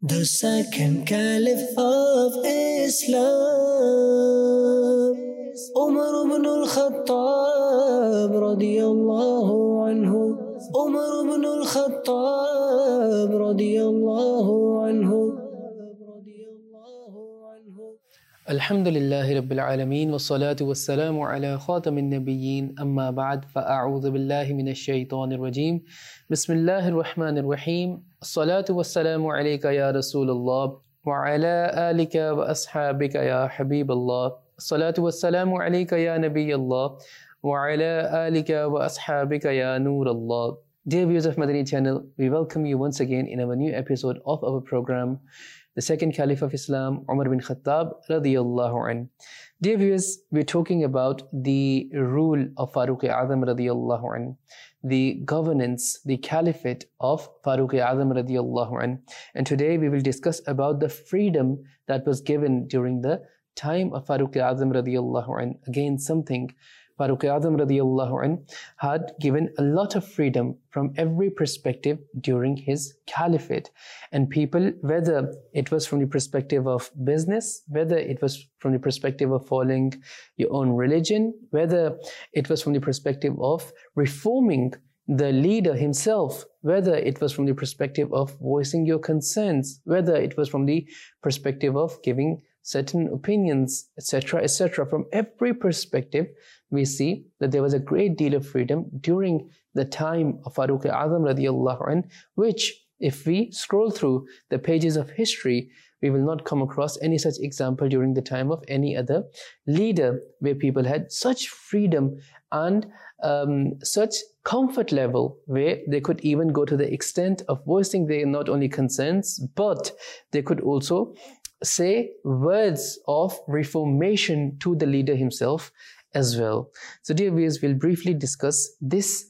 The second caliph of Islam, Umar ibn al-Khattab radiyallahu anhu. Umar ibn al-Khattab radiyallahu anhu. Alhamdulillahi Rabbil Alameen wa salatu wa salamu ala khatamin nabiyyin amma ba'd fa'a'udhu billahi minash shaitanir rajim. Bismillahir Rahmanir Rahim. Salatu wa salamu alayka ya Rasulullah wa ala alika wa ashabika ya Habiballah. Salatu wa salamu alayka ya Nabiyallah wa ala alika wa ashabika ya Nurallah. Dear viewers of Madani channel, we welcome you once again in our new episode of our program, the second Caliph of Islam, Umar bin Khattab radiyallahu anh. Dear viewers, we're talking about the rule of Farooq Azam radiyallahu anh, the governance, the caliphate of Farooq Azam radiyallahu anh. And today we will discuss about the freedom that was given during the time of Farooq Azam radiyallahu anh. Again, something Farooq Azam radiyallahu anh had given a lot of freedom from every perspective during his caliphate. And people, whether it was from the perspective of business, whether it was from the perspective of following your own religion, whether it was from the perspective of reforming the leader himself, whether it was from the perspective of voicing your concerns, whether it was from the perspective of giving certain opinions, etc., etc. From every perspective, we see that there was a great deal of freedom during the time of Farooq Azam radiyallahu anh, which, if we scroll through the pages of history, we will not come across any such example during the time of any other leader, where people had such freedom and such comfort level, where they could even go to the extent of voicing their not only concerns, but they could also say words of reformation to the leader himself as well. So dear viewers, we'll briefly discuss this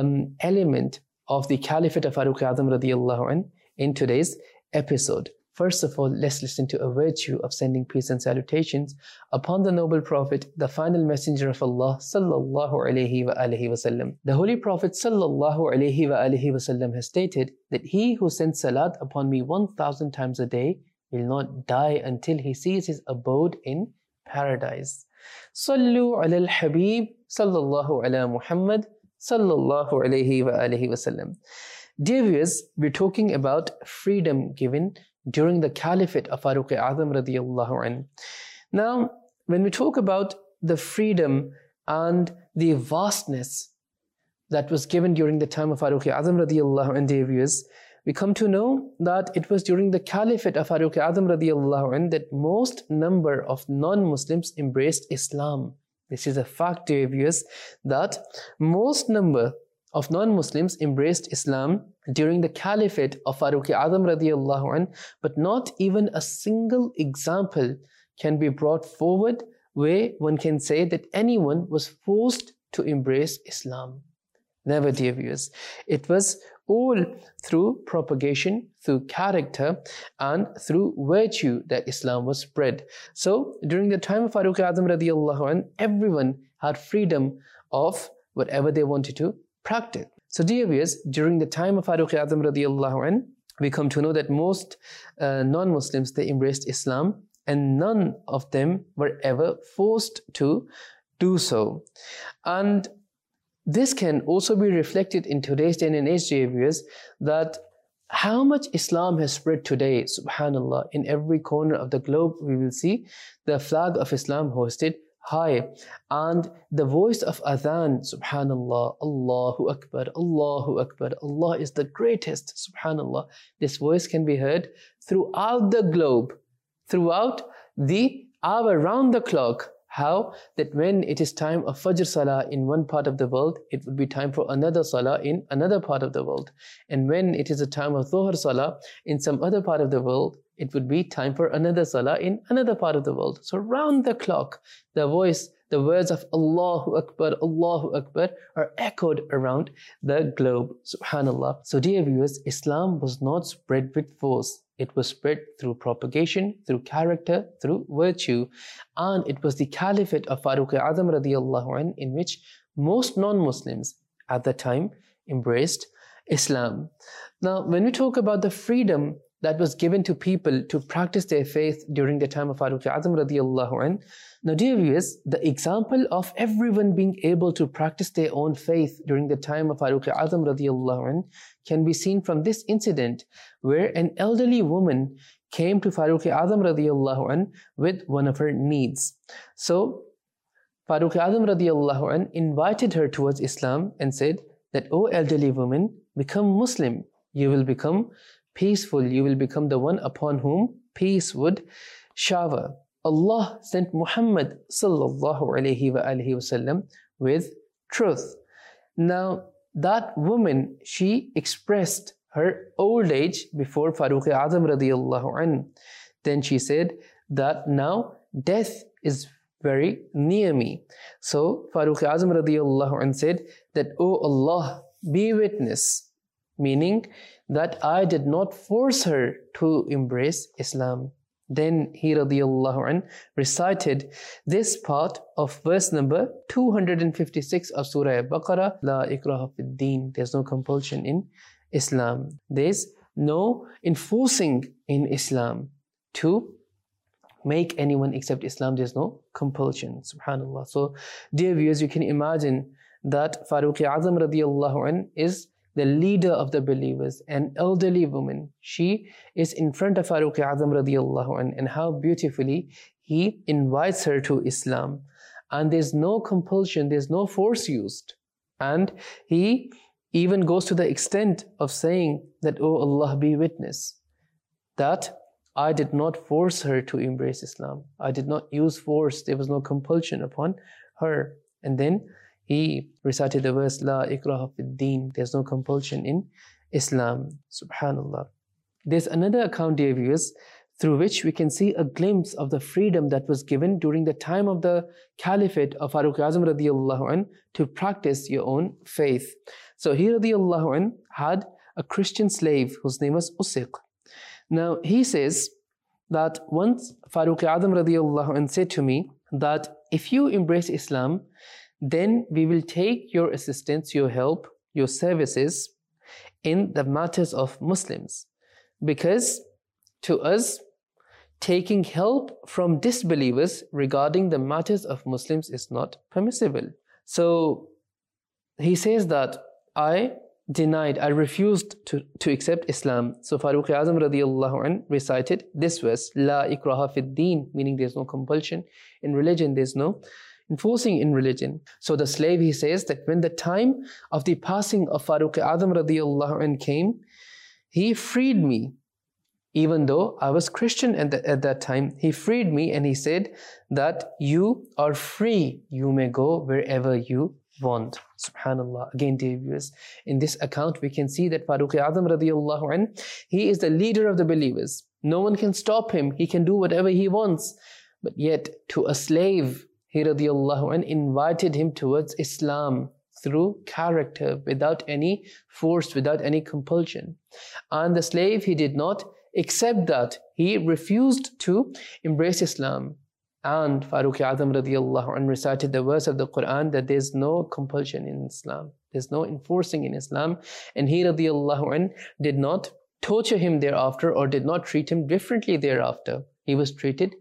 element of the Caliphate of Farooq Azam radiyallahu anh in today's episode. First of all, let's listen to a virtue of sending peace and salutations upon the noble Prophet, the final messenger of Allah sallallahu alayhi wa alihi wasallam. The Holy Prophet sallallahu alayhi wa alihi wasallam has stated that he who sends salat upon me 1,000 times a day will not die until he sees his abode in paradise. Sallu ala al-Habib sallallahu ala Muhammad sallallahu alayhi wa alihi wasallam. Dear viewers, we're talking about freedom given during the Caliphate of Farooq Azam radiyallahu anh. Now, when we talk about the freedom and the vastness that was given during the time of Farooq Azam radiyallahu anh, dear viewers, we come to know that it was during the Caliphate of Farooq Azam radiyallahu anh that most number of non-Muslims embraced Islam. This is a fact, dear viewers, that most number of non-Muslims embraced Islam during the Caliphate of Farooq Azam radiyallahu anh, but not even a single example can be brought forward where one can say that anyone was forced to embrace Islam. Never, dear viewers. It was all through propagation, through character, and through virtue that Islam was spread. So, during the time of Farooq Azam radiyallahu anh, everyone had freedom of whatever they wanted to practice. So, dear viewers, during the time of Farooq Azam radiyallahu anh, we come to know that most non-Muslims, they embraced Islam, and none of them were ever forced to do so. And this can also be reflected in today's day and age, dear viewers, that how much Islam has spread today, subhanallah, in every corner of the globe, we will see the flag of Islam hoisted high, and the voice of adhan, subhanallah, Allahu Akbar, Allahu Akbar, Allah is the greatest, subhanallah. This voice can be heard throughout the globe, throughout the hour, round the clock. How? That when it is time of Fajr Salah in one part of the world, it would be time for another Salah in another part of the world. And when it is a time of Dhuhr Salah in some other part of the world, it would be time for another Salah in another part of the world. So round the clock, the voice, the words of Allahu Akbar are echoed around the globe, subhanallah. So dear viewers, Islam was not spread with force. It was spread through propagation, through character, through virtue. And it was the Caliphate of Farooq Azam radiyallahu anh in which most non-Muslims at the time embraced Islam. Now, when we talk about the freedom that was given to people to practice their faith during the time of Farooq Azam radiallahu anh. Now dear viewers, the example of everyone being able to practice their own faith during the time of Farooq Azam radiallahu anh can be seen from this incident where an elderly woman came to Farooq Azam radiallahu anh with one of her needs. So Farooq Azam radiallahu anh invited her towards Islam and said that, "O elderly woman, become Muslim. You will become peaceful. You will become the one upon whom peace would shower." Allah sent Muhammad sallallahu alayhi wa alihi wasallam with truth. Now that woman, she expressed her old age before Farooq Azam radiallahu anh. Then she said that now death is very near me. So Farooq Azam radiallahu anh said that, "O Allah, be witness," meaning that I did not force her to embrace Islam. Then he radiallahu anh recited this part of verse number 256 of Surah Al-Baqarah, "La ikraha fid deen." There's no compulsion in Islam. There's no enforcing in Islam to make anyone accept Islam. There's no compulsion. Subhanallah. So dear viewers, you can imagine that Farooq Azam radiallahu anh is the leader of the believers, an elderly woman. She is in front of Farooq Azam radiallahu anh, and how beautifully he invites her to Islam. And there's no compulsion, there's no force used. And he even goes to the extent of saying that, "O Allah, be witness that I did not force her to embrace Islam. I did not use force. There was no compulsion upon her." And then he recited the verse, "La ikraha fid deen." There's no compulsion in Islam. Subhanallah. There's another account, dear viewers, through which we can see a glimpse of the freedom that was given during the time of the caliphate of Farooq Azam radiallahu anh to practice your own faith. So he radiallahu anh had a Christian slave whose name was Usiq. Now he says that once Farooq Azam radiallahu anh said to me that if you embrace Islam, then we will take your assistance, your help, your services in the matters of Muslims. Because to us, taking help from disbelievers regarding the matters of Muslims is not permissible. So he says that I refused to accept Islam. So Farooq Azam radiallahu anh recited this verse, "La ikraha fid deen," meaning there's no compulsion in religion, there's no enforcing in religion. So the slave, he says that when the time of the passing of Farooq Azam radiallahu anh came, he freed me. Even though I was Christian at that time, he freed me and he said that you are free. You may go wherever you want. Subhanallah. Again, dear viewers, in this account we can see that Farooq Azam radiallahu anh, he is the leader of the believers. No one can stop him. He can do whatever he wants. But yet to a slave, he radiallahu anh invited him towards Islam through character, without any force, without any compulsion. And the slave, he did not accept that. He refused to embrace Islam. And Farooq Azam radiallahu anh recited the verse of the Quran that there's no compulsion in Islam. There's no enforcing in Islam. And he radiallahu anh did not torture him thereafter or did not treat him differently thereafter. He was treated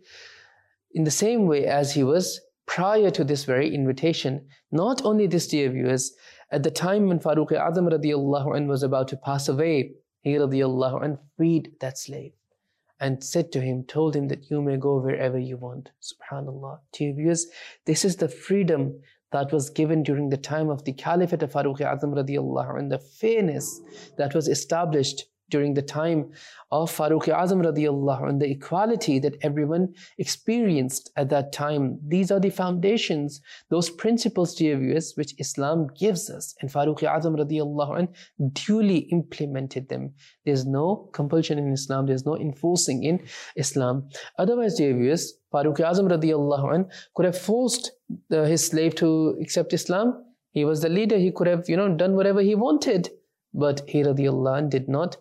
in the same way as he was prior to this very invitation. Not only this, dear viewers, at the time when Farooq Azam radiallahu anh was about to pass away, he radiallahu anh freed that slave and said to him, told him that you may go wherever you want. Subhanallah. Dear viewers, this is the freedom that was given during the time of the Caliphate of Farooq Azam radiallahu anh, the fairness that was established during the time of Farooq Azam radiallahu anh, the equality that everyone experienced at that time. These are the foundations, those principles, dear viewers, which Islam gives us. And Farooq Azam radiallahu anh duly implemented them. There's no compulsion in Islam, there's no enforcing in Islam. Otherwise, dear viewers, Farooq Azam radiallahu anh could have forced his slave to accept Islam. He was the leader, he could have, done whatever he wanted. But he radiallahu anh did not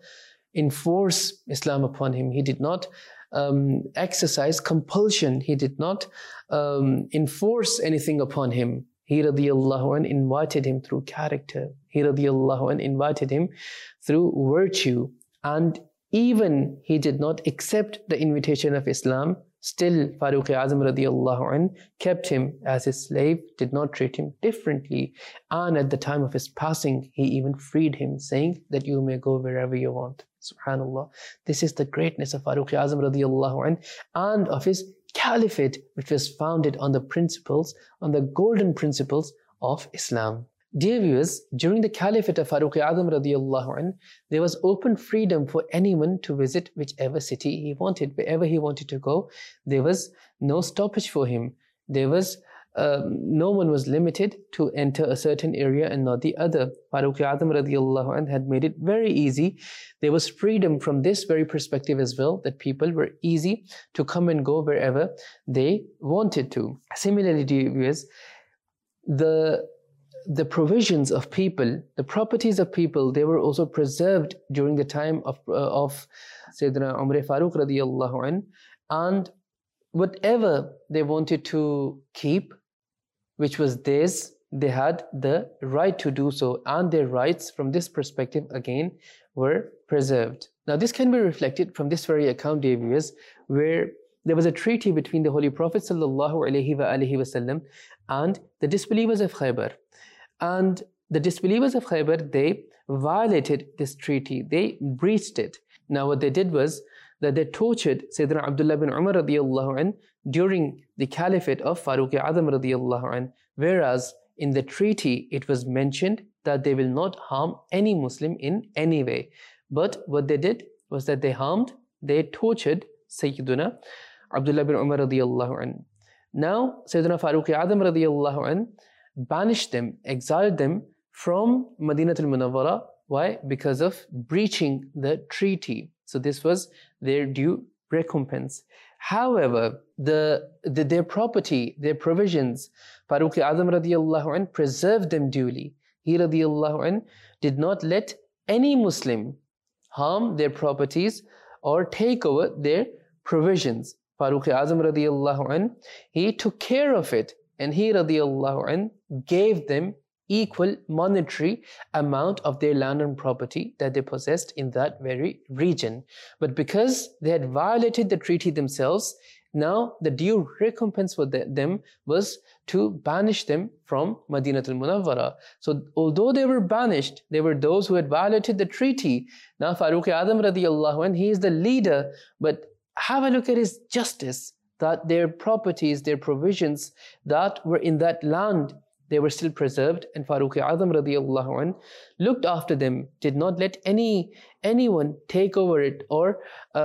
enforce Islam upon him. He did not exercise compulsion. He did not enforce anything upon him. He radiallahu anh invited him through character. He radiallahu anh invited him through virtue. And even he did not accept the invitation of Islam, still Farooq Azam radiallahu anh kept him as his slave, did not treat him differently, and at the time of his passing, he even freed him, saying that you may go wherever you want. Subhanallah. This is the greatness of Farooq Azam radiallahu anh and of his caliphate, which was founded on the principles, on the golden principles of Islam. Dear viewers, during the caliphate of Farooq Azam radiallahu anh, there was open freedom for anyone to visit whichever city he wanted, wherever he wanted to go. There was no stoppage for him. There was no one was limited to enter a certain area and not the other. Farooq Azam radiallahu anh had made it very easy. There was freedom from this very perspective as well, that people were easy to come and go wherever they wanted to. Similarly, dear viewers, the provisions of people, the properties of people, they were also preserved during the time of Sayyidina Umar Farooq radiallahu anh, and whatever they wanted to keep, which was theirs, they had the right to do so, and their rights from this perspective again were preserved. Now this can be reflected from this very account, dear viewers, where there was a treaty between the Holy Prophet sallallahu alaihi wasallam and the disbelievers of Khaybar. And the disbelievers of Khaybar, they violated this treaty, they breached it. Now what they did was that they tortured Sayyidina Abdullah bin Umar radiallahu anh during the caliphate of Farooq Azam radiallahu anh, whereas in the treaty it was mentioned that they will not harm any Muslim in any way. But what they did was that they tortured Sayyidina Abdullah bin Umar radiallahu anh. Now Sayyidina Farooq Azam radiallahu anh banished them, exiled them from Madinatul Munawwara. Why? Because of breaching the treaty. So this was their due recompense. However, their property, their provisions, Farooq Azam radiallahu anh preserved them duly. He radiallahu anh did not let any Muslim harm their properties or take over their provisions. Farooq Azam radiallahu anh, he took care of it, and he radiallahu anh gave them equal monetary amount of their land and property that they possessed in that very region. But because they had violated the treaty themselves, now the due recompense for them was to banish them from Madinatul Munawwara. So although they were banished, they were those who had violated the treaty. Now Farooq Azam radiallahu anh, he is the leader, but have a look at his justice, that their properties, their provisions that were in that land, they were still preserved, and Farooq Azam radiallahu anh looked after them, did not let anyone take over it or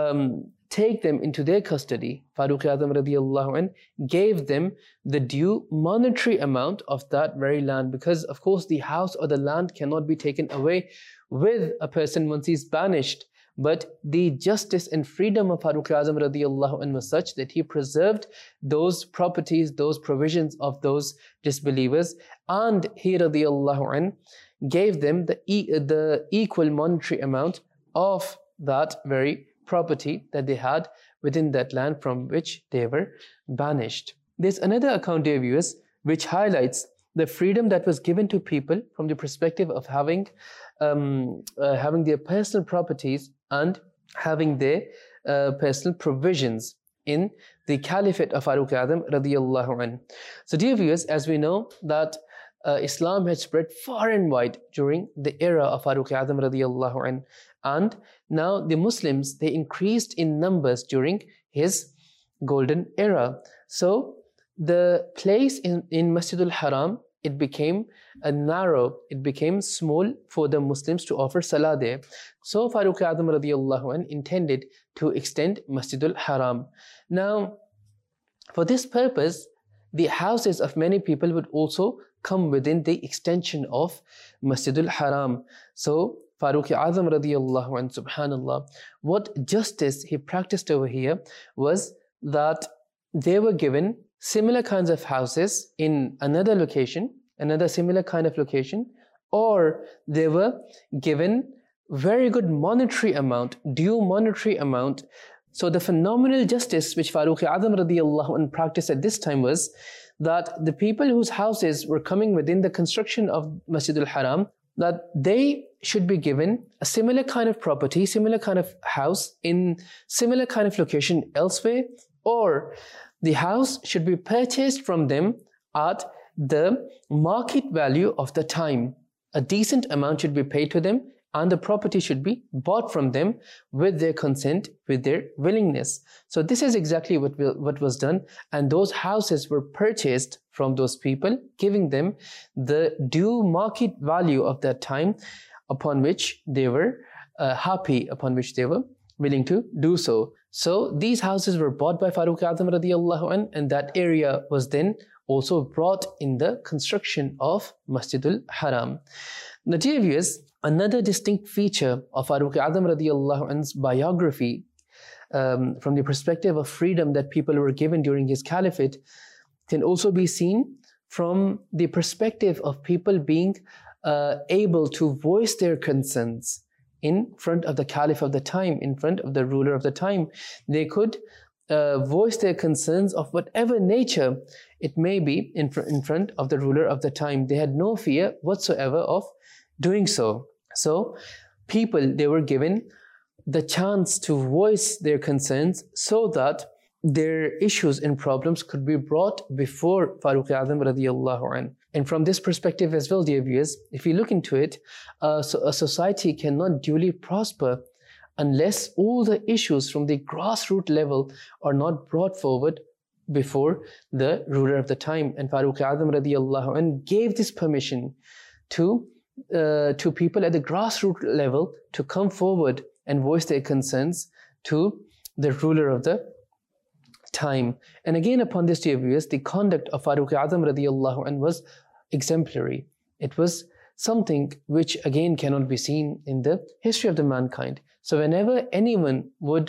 take them into their custody. Farooq Azam radiallahu anh gave them the due monetary amount of that very land, because of course the house or the land cannot be taken away with a person once he's banished. But the justice and freedom of Farooq Azam radiallahu anh was such that he preserved those properties, those provisions of those disbelievers, and he radiallahu anh gave them the equal monetary amount of that very property that they had within that land from which they were banished. There's another account, dear viewers, which highlights the freedom that was given to people from the perspective of having their personal properties and having their personal provisions in the caliphate of Farooq Azam radiallahu anh. So dear viewers, as we know that Islam had spread far and wide during the era of Farooq Azam radiallahu anh, and now the Muslims, they increased in numbers during his golden era. So the place in Masjidul Haram, it became narrow, it became small for the Muslims to offer salah there. So Farooq Azam radiallahu anh intended to extend Masjidul Haram. Now, for this purpose, the houses of many people would also come within the extension of Masjidul Haram. So Farooq Azam radiallahu anh, subhanallah, what justice he practiced over here was that they were given similar kinds of houses in another location, another similar kind of location, or they were given very good monetary amount, due monetary amount. So the phenomenal justice which Farooq Azam radiallahu anh practiced at this time was that the people whose houses were coming within the construction of Masjidul Haram, that they should be given a similar kind of property, similar kind of house in similar kind of location elsewhere, or the house should be purchased from them at the market value of the time. A decent amount should be paid to them, and the property should be bought from them with their consent, with their willingness. So this is exactly what was done, and those houses were purchased from those people, giving them the due market value of that time upon which they were happy, upon which they were willing to do so. So these houses were bought by Farooq A'zam radiallahu anh, and that area was then also brought in the construction of Masjidul Haram. Now, dear viewers, another distinct feature of Farooq A'zam radiallahu anh's biography from the perspective of freedom that people were given during his caliphate can also be seen from the perspective of people being able to voice their concerns in front of the caliph of the time, in front of the ruler of the time. They could voice their concerns of whatever nature it may be in front of the ruler of the time. They had no fear whatsoever of doing so. So people, they were given the chance to voice their concerns so that their issues and problems could be brought before Farooq A'zam radiallahu anh. And from this perspective as well, dear viewers, if you look into it, a society cannot duly prosper unless all the issues from the grassroots level are not brought forward before the ruler of the time. And Farooq A'zam radiallahu anh gave this permission to people at the grassroots level to come forward and voice their concerns to the ruler of the time. And again, upon this, dear viewers, the conduct of Farooq A'zam radiallahu anh was exemplary. It was something which again cannot be seen in the history of the mankind. So whenever anyone would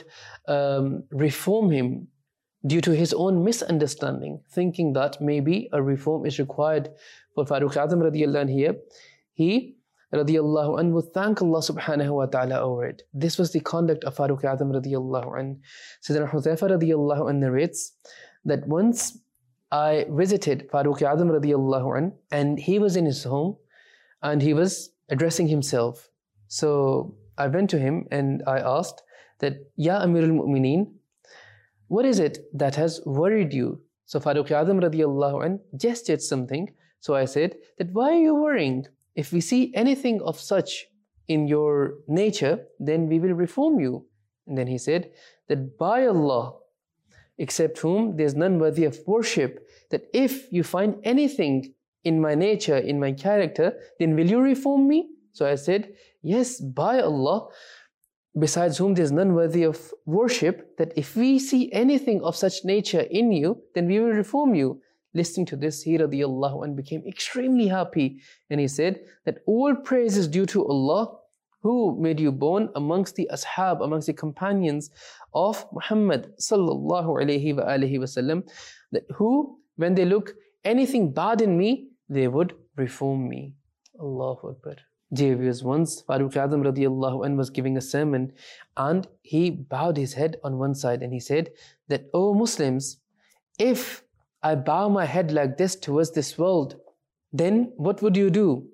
reform him due to his own misunderstanding, thinking that maybe a reform is required for Farooq A'zam radiallahu anh here, he radiallahu anh would thank Allah subhanahu wa ta'ala over it. This was the conduct of Farooq A'zam radiallahu anh. Sayyidina Hudhayfa radiallahu anh narrates that once I visited Farooq A'zam radiallahu anh, and he was in his home and he was addressing himself. So I went to him and I asked that, Ya Amirul Mu'mineen, what is it that has worried you? So Farooq A'zam radiallahu anh gestured something. So I said that, why are you worrying? If we see anything of such in your nature, then we will reform you. And then he said that, by Allah, except whom there is none worthy of worship, that if you find anything in my nature, in my character, then will you reform me? So I said, yes, by Allah, besides whom there is none worthy of worship, that if we see anything of such nature in you, then we will reform you. Listening to this, he radiallahu anh became extremely happy, and he said that all praise is due to Allah, who made you born amongst the ashab, amongst the companions of Muhammad sallallahu alayhi wa alihi wasallam, that who, when they look anything bad in me, they would reform me. Allahu Akbar. Dear viewers, once Farooq A'zam radiallahu anh was giving a sermon, and he bowed his head on one side and he said that, O Muslims, if I bow my head like this towards this world, then what would you do?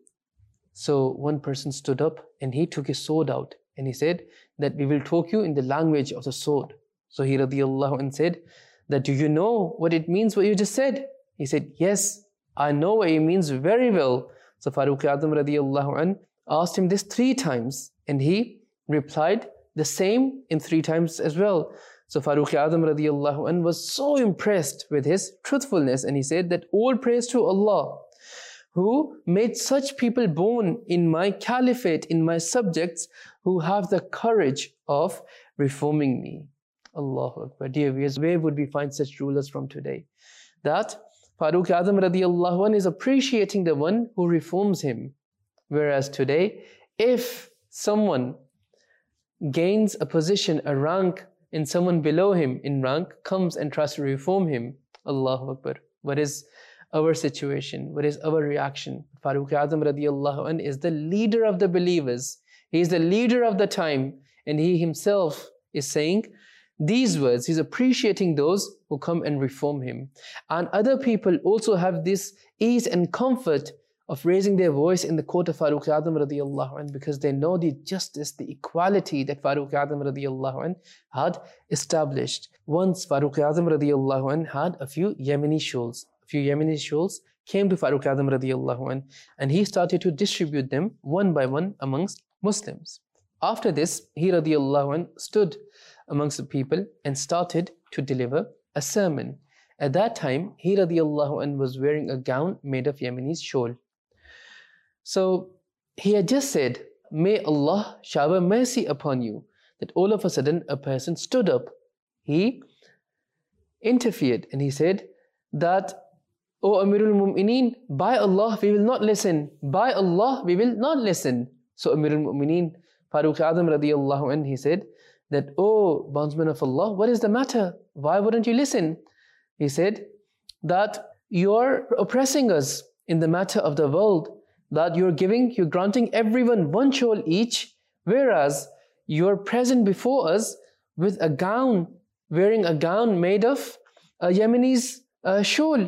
So one person stood up and he took his sword out and he said that we will talk you in the language of the sword. So he radiallahu anh said that, do you know what it means, what you just said? He said, yes, I know what it means very well. So Farooq A'zam radiallahu anh asked him this 3 times and he replied the same in 3 times as well. So Farooq A'zam radiallahu anh was so impressed with his truthfulness, and he said that all praise to Allah, who made such people born in my caliphate, in my subjects, who have the courage of reforming me. Allahu Akbar. Dear viewers, where would we find such rulers from today? That Farooq A'zam radiallahu anh is appreciating the one who reforms him. Whereas today, if someone gains a position, a rank, and someone below him in rank comes and tries to reform him, Allahu Akbar, what is our situation? What is our reaction? Farooq A'zam radiallahu anh is the leader of the believers. He is the leader of the time, and he himself is saying these words. He's appreciating those who come and reform him. And other people also have this ease and comfort of raising their voice in the court of Farooq A'zam radiyallahu anh, because they know the justice, the equality that Farooq A'zam radiyallahu anh had established. Once Farooq A'zam radiyallahu anh had a few Yemeni shuls. A few Yemeni shuls came to Farooq A'zam radiyallahu anh, and he started to distribute them one by one amongst Muslims. After this, he radiyallahu anh stood amongst the people and started to deliver a sermon. At that time, he radiyallahu anh was wearing a gown made of Yemeni shawl. So he had just said, "May Allah shower mercy upon you," that all of a sudden a person stood up. He interfered and he said that, "O Amirul Mu'mineen, by Allah we will not listen. By Allah we will not listen." So Amirul Mu'mineen, Farooq A'zam radiyallahu anh, he said that, "O bondsman of Allah, what is the matter? Why wouldn't you listen?" He said that you're oppressing us in the matter of the world, that you're granting everyone one shawl each, whereas you're present before us with a gown, wearing a gown made of a Yemeni's shawl.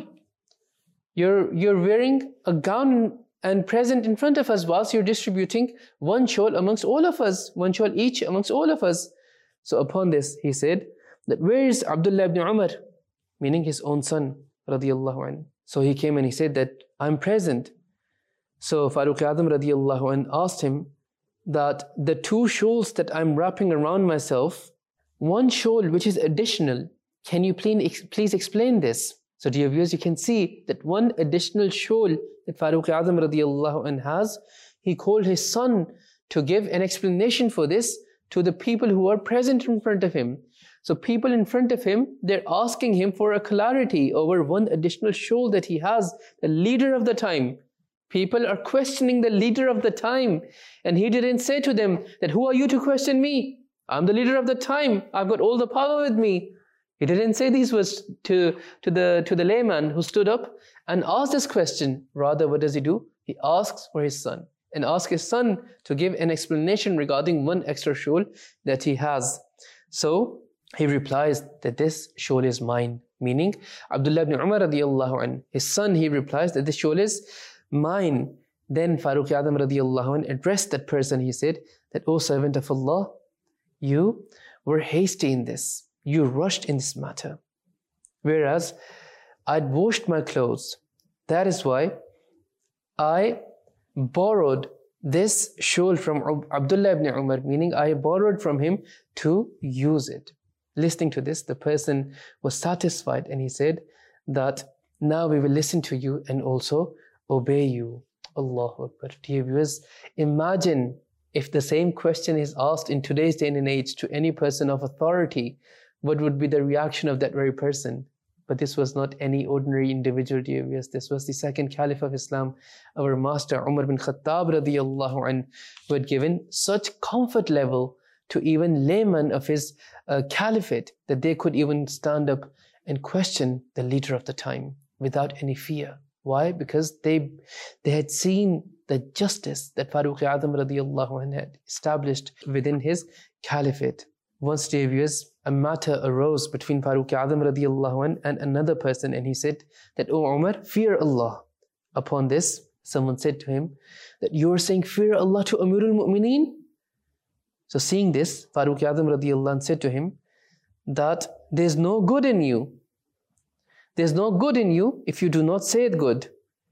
You're wearing a gown and present in front of us whilst you're distributing one shawl amongst all of us, one shawl each amongst all of us. So upon this, he said that, "Where is Abdullah ibn Umar?" Meaning his own son, radiyallahu anhu. So he came and he said that, "I'm present." So Farooq A'zam radiyallahu anhu asked him that the two shawls that I'm wrapping around myself, one shawl which is additional, can you please explain this? So dear viewers, you can see that one additional shawl that Farooq A'zam radiyallahu anhu has, he called his son to give an explanation for this to the people who are present in front of him. So people in front of him, they're asking him for a clarity over one additional shawl that he has, the leader of the time. People are questioning the leader of the time, and he didn't say to them that, "Who are you to question me? I'm the leader of the time. I've got all the power with me." He didn't say these words to the layman who stood up and asked this question. Rather, what does he do? He asks for his son and asks his son to give an explanation regarding one extra shawl that he has. So he replies that this shawl is mine, meaning Abdullah ibn Umar radiyallahu anh, his son, he replies that this shawl is mine. Then Farooq A'zam radiyallahu anh addressed that person. He said that, "O servant of Allah, you were hasty in this. You rushed in this matter. Whereas I'd washed my clothes. That is why I borrowed this shawl from Abdullah ibn Umar," meaning I borrowed from him to use it. Listening to this, the person was satisfied and he said that, "Now we will listen to you and also obey you." Allahu Akbar. Dear viewers, imagine if the same question is asked in today's day and age to any person of authority, what would be the reaction of that very person? But this was not any ordinary individual, dear viewers. This was the second Caliph of Islam, our master Umar bin Khattab radiyallahu anh, who had given such comfort level to even laymen of his caliphate that they could even stand up and question the leader of the time without any fear. Why? Because they had seen the justice that Farooq A'zam radiyallahu anh had established within his caliphate. Once, dear viewers, a matter arose between Farooq A'zam radiyallahu anh and another person, and he said that, "O Umar, fear Allah." Upon this, someone said to him that, "You are saying fear Allah to Amirul Mu'mineen?" So seeing this, Farooq A'zam radiyallahu anh said to him that there's no good in you. There's no good in you if you do not say it good.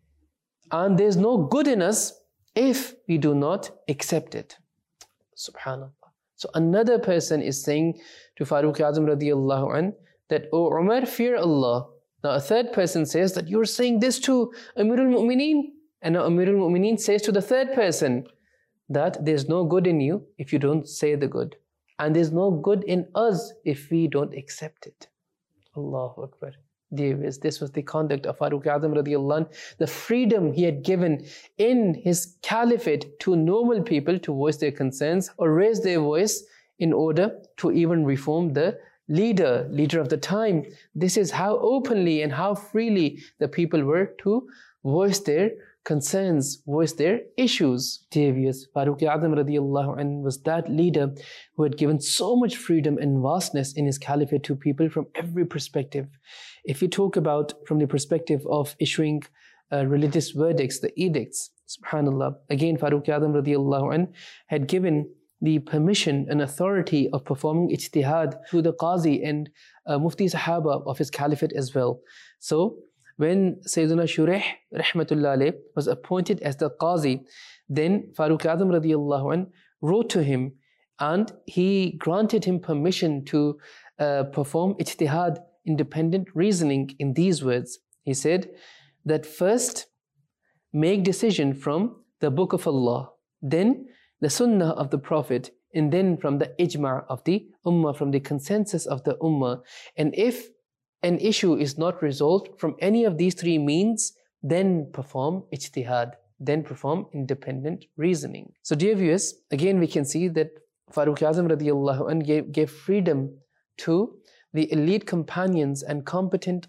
And there's no good in us if we do not accept it. Subhanallah. So another person is saying to Farooq A'zam radiyallahu anh that, "O Umar, fear Allah." Now a third person says that you're saying this to Amirul Mu'mineen. And now Amirul Mu'mineen says to the third person that there's no good in you if you don't say the good. And there's no good in us if we don't accept it. Allahu Akbar. Dear viewers, this was the conduct of Farooq A'zam radiyallahu anh, the freedom he had given in his caliphate to normal people to voice their concerns or raise their voice in order to even reform the leader of the time. This is how openly and how freely the people were to voice their concerns, voice their issues. Dear viewers, Farooq A'zam radiyallahu anh was that leader who had given so much freedom and vastness in his caliphate to people from every perspective. If we talk about from the perspective of issuing religious verdicts, the edicts. Subhanallah. Again, Farooq A'zam radiallahu anh had given the permission and authority of performing ijtihad to the Qazi and Mufti Sahaba of his caliphate as well. So when Sayyidina Shuraih rahmatullah alayh was appointed as the Qazi, then Farooq A'zam radiallahu anh wrote to him and he granted him permission to perform ijtihad, independent reasoning, in these words. He said that first make decision from the Book of Allah, then the Sunnah of the Prophet, and then from the ijma' of the Ummah, from the consensus of the Ummah. And if an issue is not resolved from any of these three means, then perform ijtihad, then perform independent reasoning. So dear viewers, again we can see that Farooq A'zam radiallahu anh gave freedom to the elite companions and competent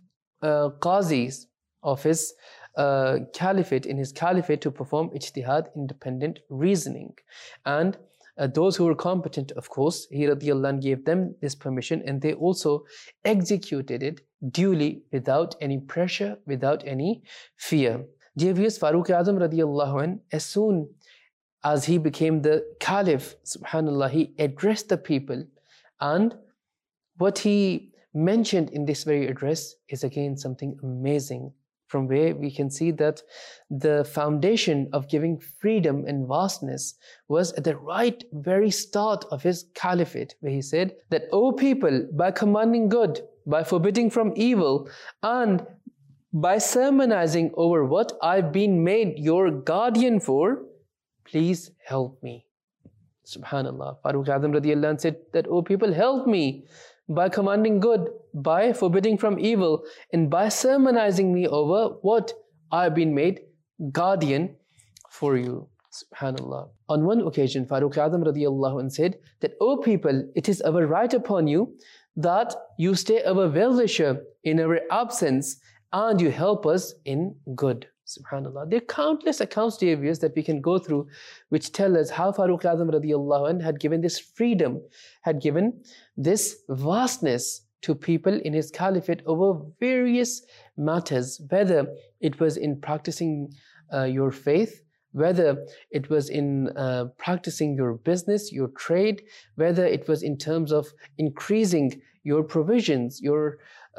qazis of his caliphate, in his caliphate, to perform ijtihad, independent reasoning. And those who were competent, of course, he radiallahu anh gave them this permission, and they also executed it duly, without any pressure, without any fear. Dear viewers, Farooq A'zam radiallahu anh, as soon as he became the caliph, subhanallah, he addressed the people, and what he mentioned in this very address is again something amazing, from where we can see that the foundation of giving freedom and vastness was at the very start of his caliphate, where he said that, O people, by commanding good, by forbidding from evil, and by sermonizing over what I've been made your guardian for, please help me. Subhanallah. Farooq A'zam radiallahu anh said that, O people, help me by commanding good, by forbidding from evil, and by sermonizing me over what I've been made guardian for you. Subhanallah. On one occasion, Farooq A'zam radiallahu anh said that, O people, it is our right upon you that you stay our well-wisher in our absence and you help us in good. Subhanallah. There are countless accounts, dear viewers, that we can go through which tell us how Farooq A'zam radiallahu anh had given this freedom, had given this vastness to people in his caliphate over various matters, whether it was in practicing your faith, whether it was in practicing your business, your trade, whether it was in terms of increasing your provisions, your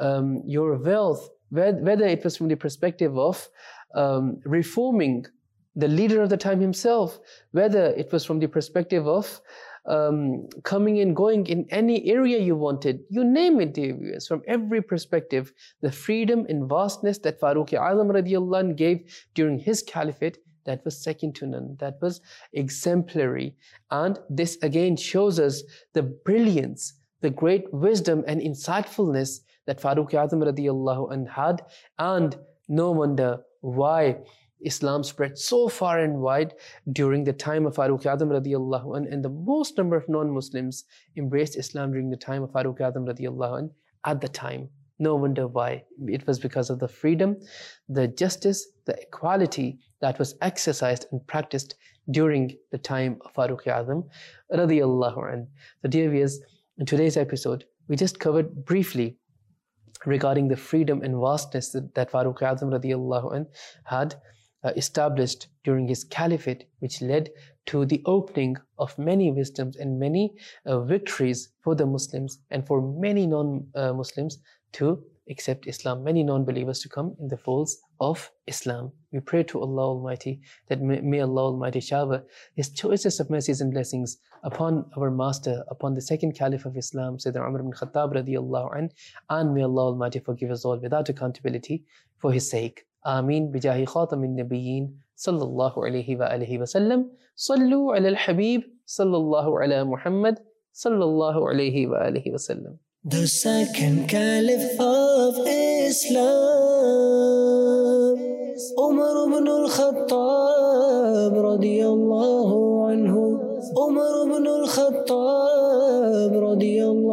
wealth, whether it was from the perspective of reforming the leader of the time himself, whether it was from the perspective of coming and going in any area you wanted, you name it, dear viewers. From every perspective, the freedom and vastness that Farooq A'zam radiallahu anh gave during his caliphate, that was second to none, that was exemplary. And this again shows us the brilliance, the great wisdom and insightfulness that Farooq A'zam radiallahu anh had, and no wonder why Islam spread so far and wide during the time of Farooq A'zam radiallahu anh, and the most number of non-Muslims embraced Islam during the time of Farooq A'zam radiallahu anh at the time. No wonder why. It was because of the freedom, the justice, the equality that was exercised and practiced during the time of Farooq A'zam radiallahu anh. So dear viewers, in today's episode, we just covered briefly regarding the freedom and vastness that Farooq A'zam radiallahu anh had established during his caliphate, which led to the opening of many wisdoms and many victories for the Muslims, and for many non-Muslims to accept Islam, many non-believers to come in the folds of Islam. We pray to Allah Almighty that may Allah Almighty shower His choicest of mercies and blessings upon our master, upon the second caliph of Islam, Sayyidina Umar ibn Khattab radiallahu anh, and may Allah Almighty forgive us all without accountability for His sake. Ameen. Bijahi khatamin nabiyyin sallallahu alayhi wa alihi wa sallam. Sallu ala al-habib sallallahu ala Muhammad sallallahu alayhi wa alihi wa sallam. The second caliph of Islam, Umar ibn al-Khattab radiyallahu anhu. Umar ibn al-Khattab radiyallahu